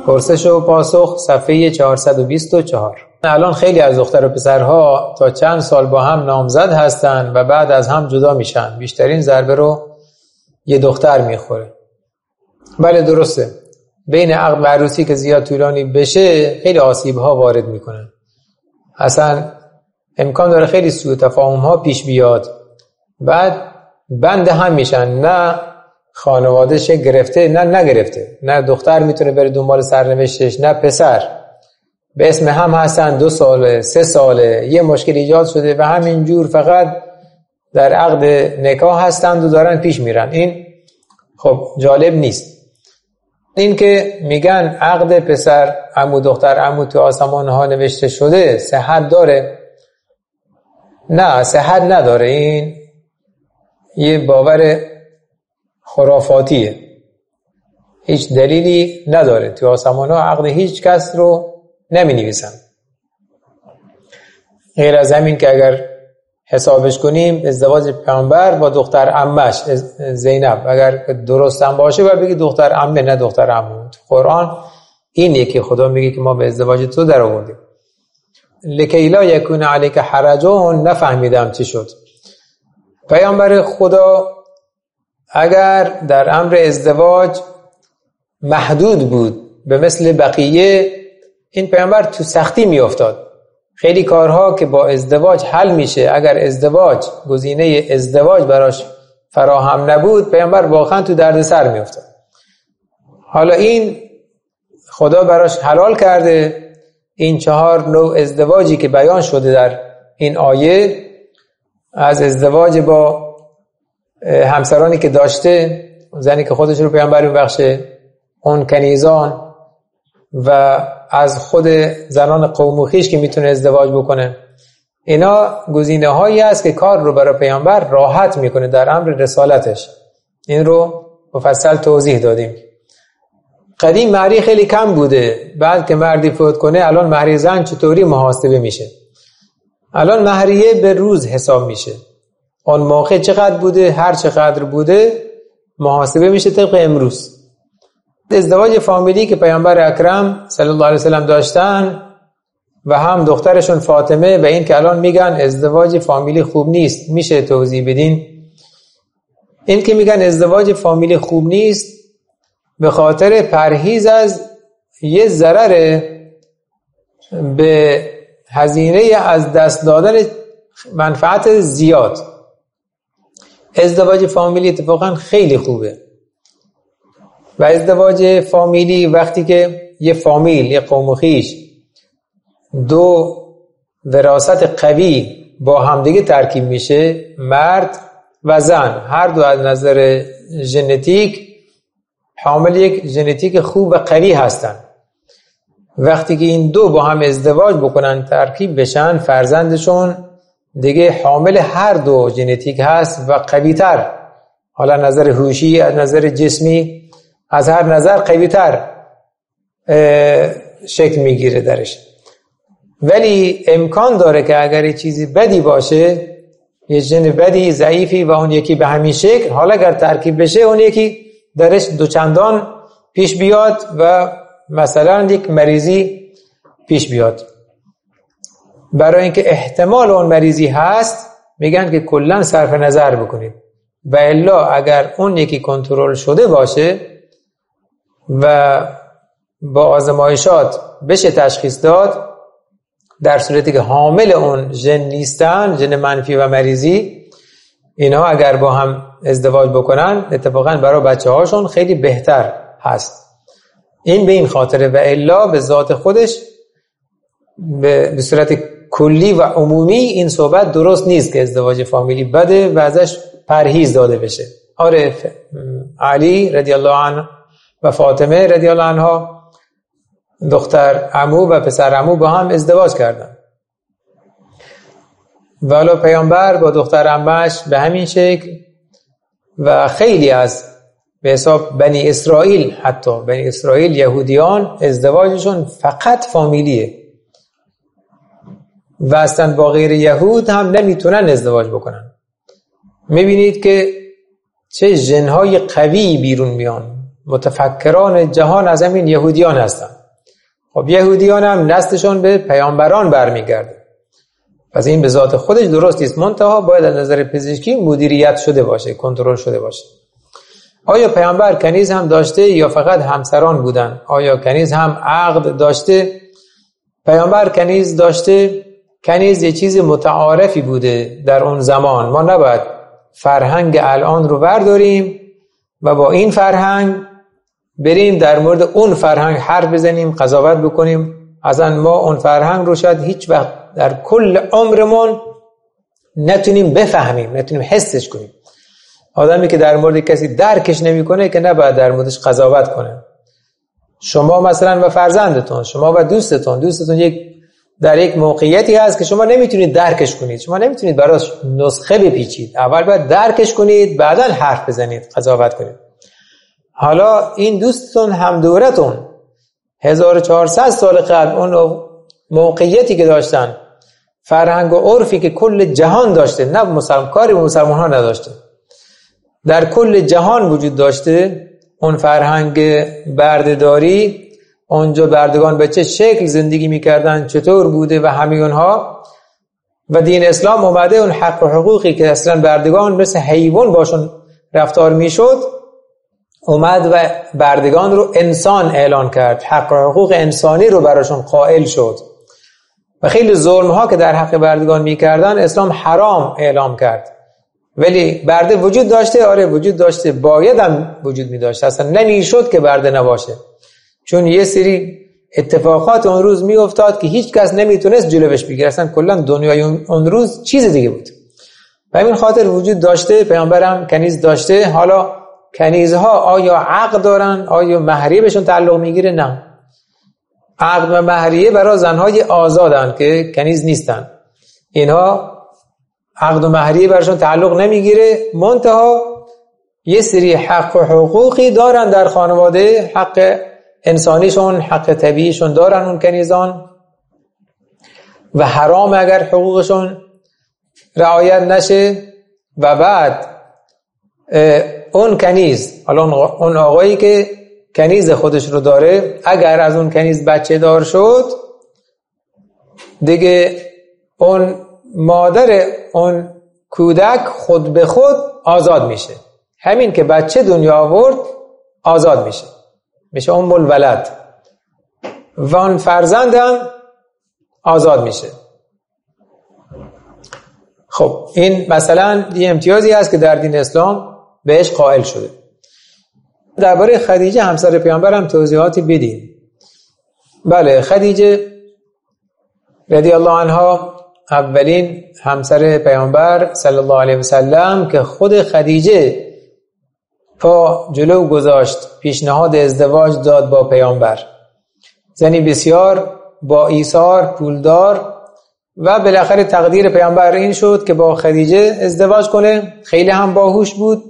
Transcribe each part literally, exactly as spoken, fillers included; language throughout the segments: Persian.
پرسش و پاسخ صفحه چهارصد و بیست و چهار. الان خیلی از دختر و پسرها تا چند سال با هم نامزد هستن و بعد از هم جدا میشن. بیشترین ضربه رو یه دختر میخوره. بله درسته. بین عقد و عروسی که زیاد طولانی بشه خیلی آسیب ها وارد میکنن. اصلا امکان داره خیلی سوء تفاهم ها پیش بیاد. بعد بند هم میشن، نه خانوادهش گرفته نه نگرفته، نه دختر میتونه بره دنبال سرنوشتش نه پسر، به اسم هم هستن، دو ساله سه ساله یه مشکل ایجاد شده و همینجور فقط در عقد نکاح هستند و دارن پیش میرن. این خب جالب نیست. این که میگن عقد پسر عمو دختر عمو تو آسمان ها نوشته شده صحت داره؟ نه صحت نداره. این یه باور خرافاتیه، هیچ دلیلی نداره. تو آسمان ها عقد هیچ کس رو نمی نویسن، غیر از همین که اگر حسابش کنیم ازدواج پیامبر با دختر عمش زینب اگر درست هم باشه و بگی دختر عمه نه دختر عمو. قرآن اینه که خدا میگه که ما به ازدواج تو در آوردیم. لکی لا یکون علیک حرجون. نفهمیدم چی شد. پیامبر خدا اگر در امر ازدواج محدود بود به مثل بقیه، این پیامبر تو سختی می افتاد. خیلی کارها که با ازدواج حل میشه اگر ازدواج گزینه ازدواج براش فراهم نبود، پیامبر واقعا تو دردسر می افتاد. حالا این خدا براش حلال کرده. این چهار نوع ازدواجی که بیان شده در این آیه، از ازدواج با همسرانی که داشته، زنی که خودش رو پیامبر میبخشه، اون کنیزان، و از خود زنان قوم و خویش که میتونه ازدواج بکنه، اینا گزینه هایی است که کار رو برای پیامبر راحت میکنه در امر رسالتش. این رو مفصل توضیح دادیم. قدیم مهری خیلی کم بوده، بعد که مردی فوت کنه الان مهری زن چطوری محاسبه میشه؟ الان مهریه به روز حساب میشه. اون موقع چقدر بوده، هر چقدر بوده محاسبه میشه طبق امروز. ازدواج فامیلی که پیامبر اکرم صلی الله علیه وسلم داشتن و هم دخترشون فاطمه، و این که الان میگن ازدواج فامیلی خوب نیست، میشه توضیح بدین؟ این که میگن ازدواج فامیلی خوب نیست به خاطر پرهیز از یه ضرر به هزینه از دست دادن منفعت زیاد. ازدواج فامیلی اتفاقا خیلی خوبه. و ازدواج فامیلی وقتی که یه فامیل، یه قوم و خویش، دو وراثت قوی با همدیگه ترکیب میشه، مرد و زن هر دو از نظر ژنتیک حامل یک ژنتیک خوب و قوی هستن. وقتی که این دو با هم ازدواج بکنن ترکیب بشن، فرزندشون دیگه حامل هر دو ژنتیک هست و قوی تر، حالا نظر هوشی، از نظر جسمی، از هر نظر قوی تر شکل میگیره درش. ولی امکان داره که اگر یه چیزی بدی باشه، یه ژن بدی ضعیفی و اون یکی به همین شکل، حالا اگر ترکیب بشه اون یکی درش دوچندان پیش بیاد و مثلا یک مریضی پیش بیاد. برای اینکه احتمال اون مریضی هست میگن که کلا صرف نظر بکنید، و الا اگر اون یکی کنترل شده باشه و با آزمایشات بشه تشخیص داد، در صورتی که حامل اون ژن نیستن، ژن منفی و مریضی، اینا اگر با هم ازدواج بکنن اتفاقا برای بچه هاشون خیلی بهتر هست. این به این خاطره، و الا به ذات خودش به صورت کلی و عمومی این صحبت درست نیست که ازدواج فامیلی بده و ازش پرهیز داده بشه. آره، علی رضی الله عنه و فاطمه رضی الله عنها دختر عمو و پسر عمو با هم ازدواج کردن، ولی پیامبر با دختر عمش به همین شکل، و خیلی از به حساب بنی اسرائیل، حتی بنی اسرائیل یهودیان ازدواجشون فقط فامیلیه و اصلا با غیر یهود هم نمیتونن ازدواج بکنن. میبینید که چه ژنهای قوی بیرون میان. متفکران جهان از همین یهودیان هستن. خب یهودیان هم نسلشون به پیامبران برمیگرده، پس این به ذات خودش درست نیست، منتها باید از نظر پزشکی مدیریت شده باشه، کنترل شده باشه. آیا پیامبر کنیز هم داشته یا فقط همسران بودن؟ آیا کنیز هم عقد داشته؟ پیامبر کنیز داشته. کنیز یه چیز متعارفی بوده در اون زمان، ما نباید فرهنگ الان رو برداریم و با این فرهنگ بریم در مورد اون فرهنگ حرف بزنیم، قضاوت بکنیم. اصلا ما اون فرهنگ رو شاید هیچ وقت در کل عمرمون نتونیم بفهمیم، نتونیم حسش کنیم. آدمی که در مورد کسی درکش نمیکنه که نباید در موردش قضاوت کنه. شما مثلا و فرزندتون، شما و دوستتون، دوستتون یک در یک موقعیتی هست که شما نمیتونید درکش کنید، شما نمیتونید براش نسخه بپیچید، اول باید درکش کنید، بعداً حرف بزنید، قضاوت کنید. حالا این دوستتون هم دورتون هزار و چهارصد سال قبل اون موقعیتی که داشتن، فرهنگ و عرفی که کل جهان داشته، نه مسلمان کاری به مسلمان ها نداشته، در کل جهان وجود داشته، اون فرهنگ بردهداری، اونجا بردگان به چه شکل زندگی میکردن، چطور بوده و همه اونها، و دین اسلام اومده اون حق و حقوقی که اصلا بردگان مثل حیوان باشون رفتار میشد، اومد و بردگان رو انسان اعلان کرد، حق و حقوق انسانی رو براشون قائل شد و خیلی ظلم ها که در حق بردگان میکردن اسلام حرام اعلام کرد. ولی برده وجود داشته، آره وجود داشته، باید هم وجود می داشته، اصلا نمیشد که برده نباشه، چون یه سری اتفاقات اون روز می افتاد که هیچ کس نمیتونست جلوش بگیره، اصلا کلا دنیای اون روز چیز دیگه بود. و همین خاطر وجود داشته. پیامبرم کنیز داشته. حالا کنیزها آیا عقد دارن؟ آیا مهریه بهشون تعلق میگیره؟ نه، عقد و مهریه برای زنهای آزادن که کنیز نیستن، اینها عقد و مهریه برشون تعلق نمیگیره، منتها یه سری حق و حقوقی دارن در خانواده، حق انسانیشون، حق طبیعیشون دارن اون کنیزان، و حرام اگر حقوقشون رعایت نشه. و بعد اون کنیز، حالا اون آقایی که کنیز خودش رو داره، اگر از اون کنیز بچه دار شد، دیگه اون مادر اون کودک خود به خود آزاد میشه، همین که بچه دنیا آورد آزاد میشه، میشه ام الولد، و اون فرزندم آزاد میشه. خب این مثلا یه امتیازی هست که در دین اسلام بهش قائل شده. درباره خدیجه همسر پیامبر هم توضیحاتی بدیم. بله، خدیجه رضی الله عنها اولین همسر پیامبر صلی الله علیه و سلم که خود خدیجه پا جلو گذاشت، پیشنهاد ازدواج داد با پیامبر، زنی بسیار با ایثار، پولدار، و بالاخره تقدیر پیامبر این شد که با خدیجه ازدواج کنه. خیلی هم باهوش بود،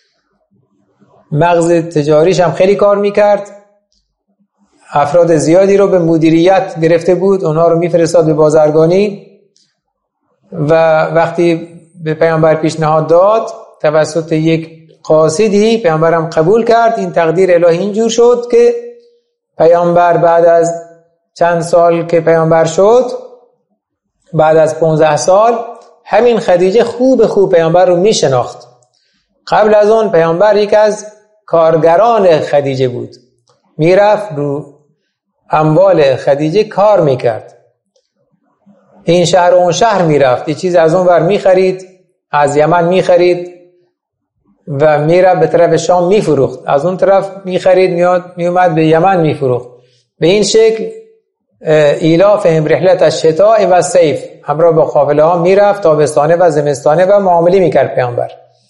مغز تجاریش هم خیلی کار میکرد، افراد زیادی رو به مدیریت گرفته بود، اونها رو میفرستاد به بازرگانی، و وقتی به پیامبر پیشنهاد داد توسط یک قاصدی، پیامبرم قبول کرد. این تقدیر الهی اینجور شد که پیامبر بعد از چند سال که پیامبر شد، بعد از پانزده سال، همین خدیجه خوب خوب پیامبر رو میشناخت. قبل از اون پیامبر یک از کارگران خدیجه بود، میرفت رو اموال خدیجه کار میکرد، این شهر و اون شهر میرفت، یه چیز از اون ور میخرید، از یمن میخرید و میرفت به طرف شام میفروخت، از اون طرف میخرید میاد میومد به یمن میفروخت. به این شکل ایلافهم رحلت الشتاء و الصیف، همراه با قافله ها میرفت تابستانه و زمستانه و معامله میکرد پیامبر.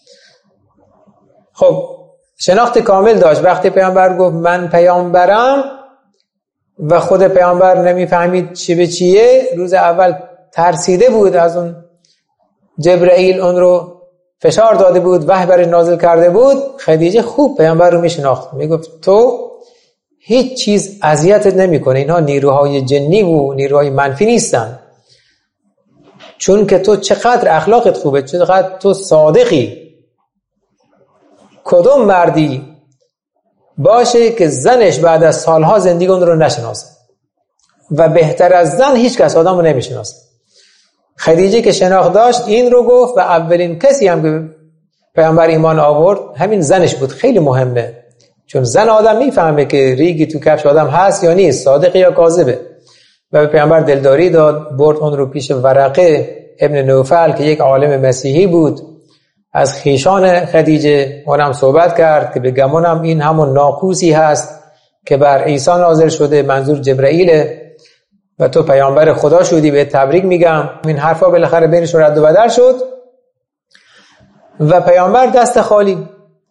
خب شناخت کامل داشت. وقتی پیامبر گفت من پیامبرم و خود پیامبر نمیفهمید چی به چیه، روز اول ترسیده بود، از اون جبرئیل اون رو فشار داده بود، وحی برش نازل کرده بود. خدیجه خوب پیامبر رو میشناخت، میگفت تو هیچ چیز اذیتت نمیکنه، اینها نیروهای جنی و نیروهای منفی نیستن، چون که تو چقدر اخلاقت خوبه، چقدر تو صادقی. کدوم مردی باشه که زنش بعد از سالها زندگی اون رو نشناسه؟ و بهتر از زن هیچ کس آدم رو نمیشناسه. خدیجه که شناخت داشت این رو گفت و اولین کسی هم که پیامبر ایمان آورد همین زنش بود. خیلی مهمه، چون زن آدم میفهمه که ریگی تو کفش آدم هست یا نیست، صادق یا کاذبه. و به پیامبر دلداری داد، برد اون رو پیش ورقه ابن نوفل که یک عالم مسیحی بود، از خیشان خدیجه اونم صحبت کرد که به گمانم این همون ناقوسی هست که بر عیسی نازل شده، منظور جبرائیله و تو پیامبر خدا شدی، به تبریک میگم. این حرفا بالاخره بینشون رد و بدل شد و پیامبر دست خالی.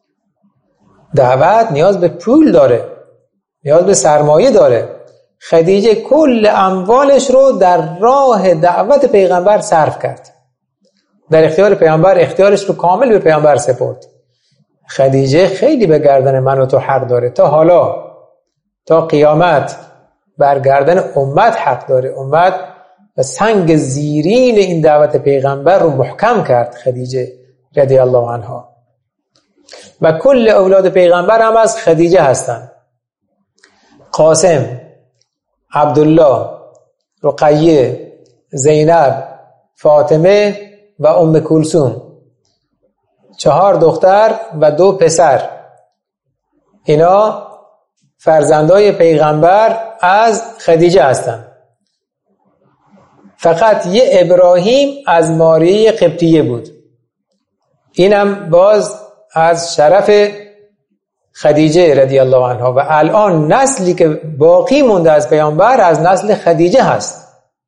دعوت نیاز به پول داره، نیاز به سرمایه داره. خدیجه کل اموالش رو در راه دعوت پیغمبر صرف کرد، در اختیار پیامبر اختیارش رو کامل به پیامبر سپرد. خدیجه خیلی به گردن من و تو حق داره، تا حالا تا قیامت بر گردن امت حق داره. امت و سنگ زیرین این دعوت پیغمبر رو محکم کرد خدیجه رضی الله عنها و کل اولاد پیغمبر هم از خدیجه هستند. قاسم، عبدالله، رقیه، زینب، فاطمه و ام کلثوم، چهار دختر و دو پسر، اینا فرزندای پیغمبر از خدیجه هستند. فقط یه ابراهیم از ماریه قبطیه بود، اینم باز از شرف خدیجه رضی الله عنها و الان نسلی که باقی مونده از پیامبر از نسل خدیجه هست.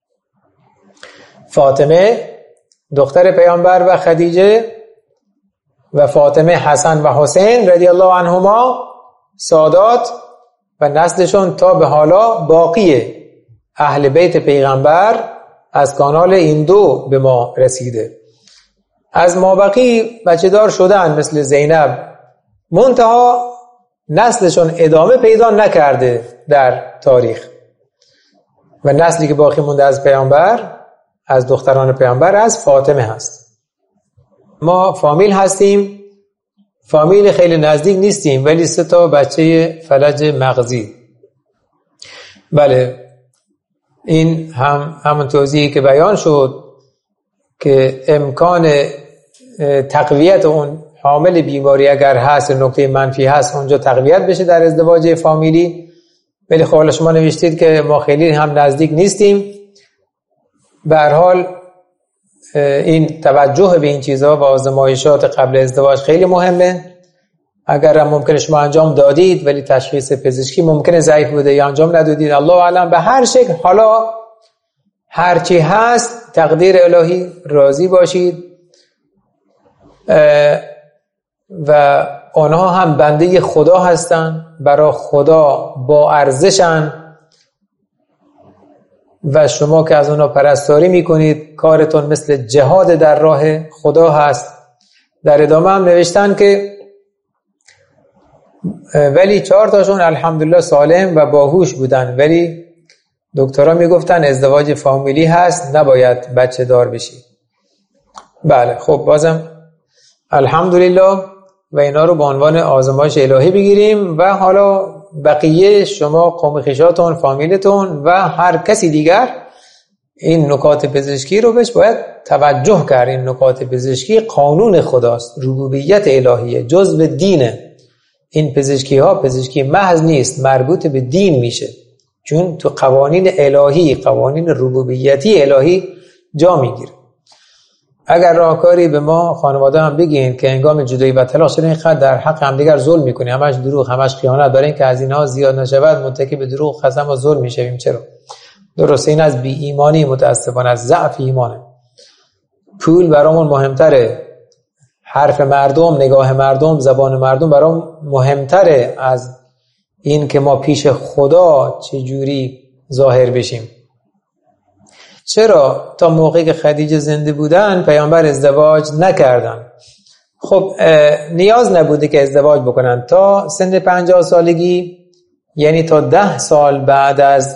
فاطمه دختر پیامبر و خدیجه و فاطمه حسن و حسین رضی الله عنهما سادات و نسلشون تا به حالا باقیه. اهل بیت پیغمبر از کانال این دو به ما رسیده. از مابقی بچه دار شدن مثل زینب، منتها نسلشون ادامه پیدا نکرده در تاریخ و نسلی که باقی مونده از پیامبر، از دختران پیامبر، از فاطمه هست. ما فامیل هستیم، فامیل خیلی نزدیک نیستیم ولی سه تا بچه فلج مغزی. بله، این هم همون توضیحی که بیان شد که امکان تقویت اون حامل بیماری اگر هست، نکته منفی هست، اونجا تقویت بشه در ازدواج فامیلی. ولی خب شما نوشتید که ما خیلی هم نزدیک نیستیم. به هر حال این توجه به این چیزها و آزمایشات قبل ازدواج خیلی مهمه. اگر هم ممکنه شما انجام دادید ولی تشخیص پزشکی ممکنه ضعیف بوده یا انجام ندادید، الله اعلم. به هر شکل حالا هرچی هست تقدیر الهی، راضی باشید و آنها هم بنده خدا هستن، برای خدا با ارزشن و شما که از اونها پرستاری میکنید کارتون مثل جهاد در راه خدا هست. در ادامه هم نوشتن که ولی چهار تاشون الحمدلله سالم و باهوش بودن، ولی دکترها میگفتن ازدواج فامیلی هست، نباید بچه دار بشی. بله، خب بازم الحمدلله و اینا رو به عنوان آزمایش الهی بگیریم و حالا بقیه شما قوم خویشاتون، فامیلتون و هر کسی دیگر این نکات پزشکی رو بهش باید توجه کرد. این نکات پزشکی قانون خداست، ربوبیت الهیه، جزء دینه. این پزشکی ها پزشکی محض نیست، مربوط به دین میشه، چون تو قوانین الهی، قوانین ربوبیتی الهی جا میگیره. اگر راهکاری به ما خانواده هم بگین که انگام جدایی و طلاق شدن اینقدر در حق هم دیگر ظلم میکنی، همش دروغ، همش خیانت، برای اینکه از اینها زیاد نشود متکی به دروغ، قسم و ظلم میشویم. چرا؟ درسته، این از بی ایمانی، متاسفانه از ضعف ایمانه. پول برامون مهمتره، حرف مردم، نگاه مردم، زبان مردم برام مهمتره از این که ما پیش خدا چجوری ظاهر بشیم. چرا تا موقعی که خدیجه زنده بودن پیامبر ازدواج نکردن؟ خب نیاز نبوده که ازدواج بکنن تا سن پنجاه سالگی، یعنی تا ده سال بعد از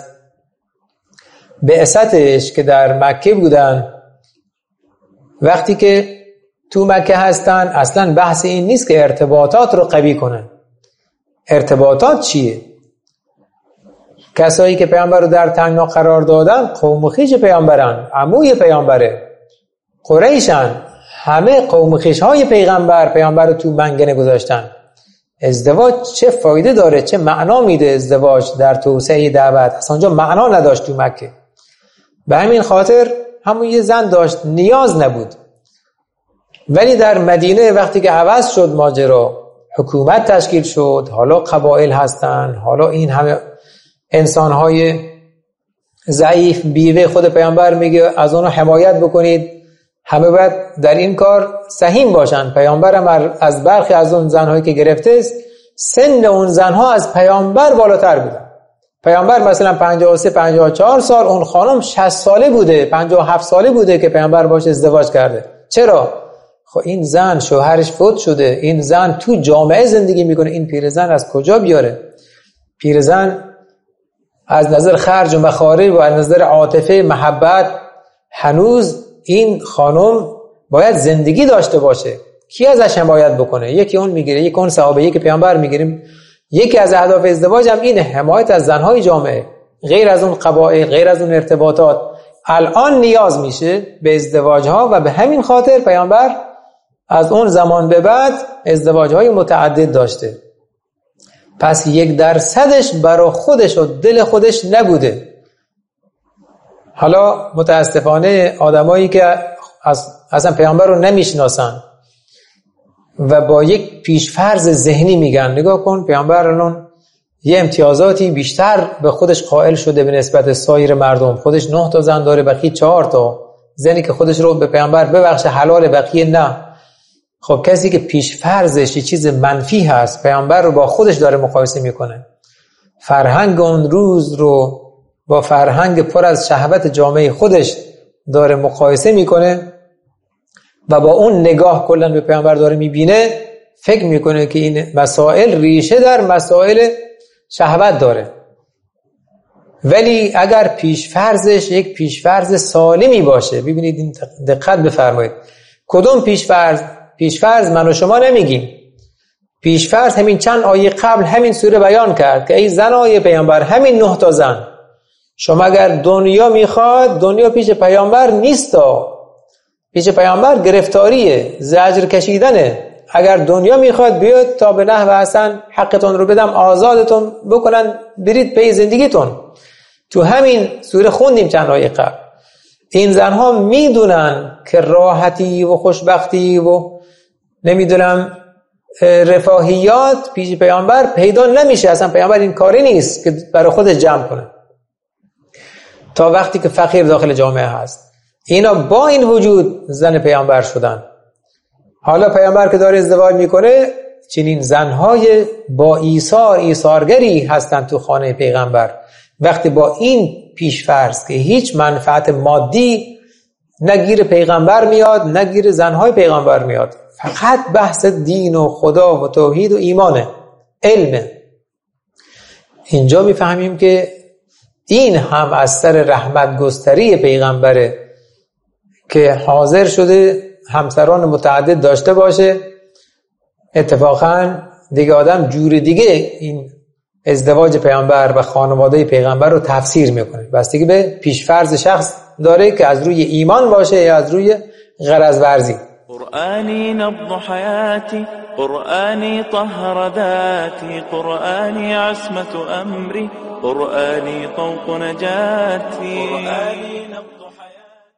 بعثتش که در مکه بودن. وقتی که تو مکه هستن اصلا بحث این نیست که ارتباطات رو قوی کنن. ارتباطات چیه؟ کسایی که پیامبر رو در تنگنا قرار دادن قوم خویش پیامبرن، عموی پیامبره، قریشن، همه قوم خویش های پیغمبر پیامبر رو تو منگنه گذاشتن. ازدواج چه فایده داره، چه معنا میده ازدواج در توسعه دعوت؟ اصلا اونجا معنا نداشت تو مکه. به همین خاطر همون یه زن داشت، نیاز نبود. ولی در مدینه وقتی که عوض شد ماجرا، حکومت تشکیل شد، حالا قبایل هستن، حالا این همه انسانهای ضعیف، بیوه خود پیامبر میگه از اونو حمایت بکنید، همه باید در این کار سهیم باشن. پیامبرم از برخی از اون زنهایی که گرفته است، سن اون زنها از پیامبر بالاتر بودن. پیامبر مثلا پنجاه و سه پنجاه و چهار سال، اون خانم شصت ساله بوده، پنجاه و هفت ساله بوده که پیامبر باش ازدواج کرده. چرا؟ خب این زن شوهرش فوت شده، این زن تو جامعه زندگی میکنه، این پیرزن از کجا بیاره؟ پیرزن از نظر خرج و مخارج و از نظر عاطفه محبت هنوز این خانم باید زندگی داشته باشه. کی ازش حمایت بکنه؟ یکی اون میگیره، یکی اون صحابه، یکی پیامبر میگیریم. یکی از اهداف ازدواج هم اینه، حمایت از زنهای جامعه، غیر از اون قبایل، غیر از اون ارتباطات. الان نیاز میشه به ازدواج ها و به همین خاطر پیامبر از اون زمان به بعد ازدواج های متعدد داشته. پس یک درصدش برای خودش و دل خودش نبوده. حالا متاسفانه آدمایی که از اصلا پیامبر رو نمیشناسن و با یک پیشفرض ذهنی میگن نگاه کن پیامبر الان یه امتیازاتی بیشتر به خودش قائل شده به نسبت سایر مردم، خودش نه تا زن داره، بقیه چهار تا. زنی که خودش رو به پیامبر ببخشه حلال، بقیه نه. خب کسی که پیشفرضش یه چیز منفی هست، پیامبر رو با خودش داره مقایسه میکنه، فرهنگ اون روز رو با فرهنگ پر از شهوت جامعه خودش داره مقایسه میکنه و با اون نگاه کلا به پیامبر داره میبینه، فکر میکنه که این مسائل ریشه در مسائل شهوت داره. ولی اگر پیشفرضش یک پیشفرض سالمی باشه، ببینید این دقت بفرمایید، کدوم پیشفرض؟ پیشفرض من و شما نمیگیم. پیشفرض همین چند آیه قبل همین سوره بیان کرد که ای زنای پیامبر، همین نه تا زن، شما اگر دنیا میخواد، دنیا پیش پیامبر نیستا، پیش پیامبر گرفتاریه، زجر کشیدنه. اگر دنیا میخواد بیاد تا به نحو حسن حقتون رو بدم، آزادتون بکنن، برید پی زندگیتون. تو همین سوره خوندیم چند آیه قبل. این زنها میدونن که راحتی و خوشبختی و نمیدونم رفاهیات پیش پیامبر پیدا نمیشه. اصلا پیامبر این کاری نیست که برای خودش جمع کنه تا وقتی که فقیر داخل جامعه هست. اینا با این وجود زن پیامبر شدن. حالا پیامبر که داره ازدواج میکنه، چنین زنهای با ایثار، ایثارگری هستن تو خانه پیغمبر. وقتی با این پیشفرض که هیچ منفعت مادی نگیر پیغمبر میاد، نگیر زنهای پیغمبر میاد، فقط بحث دین و خدا و توحید و ایمانه، علمه. اینجا میفهمیم که این هم از سر رحمت گستری پیغمبره که حاضر شده همسران متعدد داشته باشه. اتفاقا دیگه آدم جور دیگه این ازدواج پیامبر و خانواده پیغمبر رو تفسیر میکنه، بستگی به پیشفرض شخص داره که از روی ایمان باشه یا از روی غرض ورزی. قرآني نبض حياتي، قرآني طهر ذاتي، قرآني عصمة أمري، قرآني طوق نجاتي.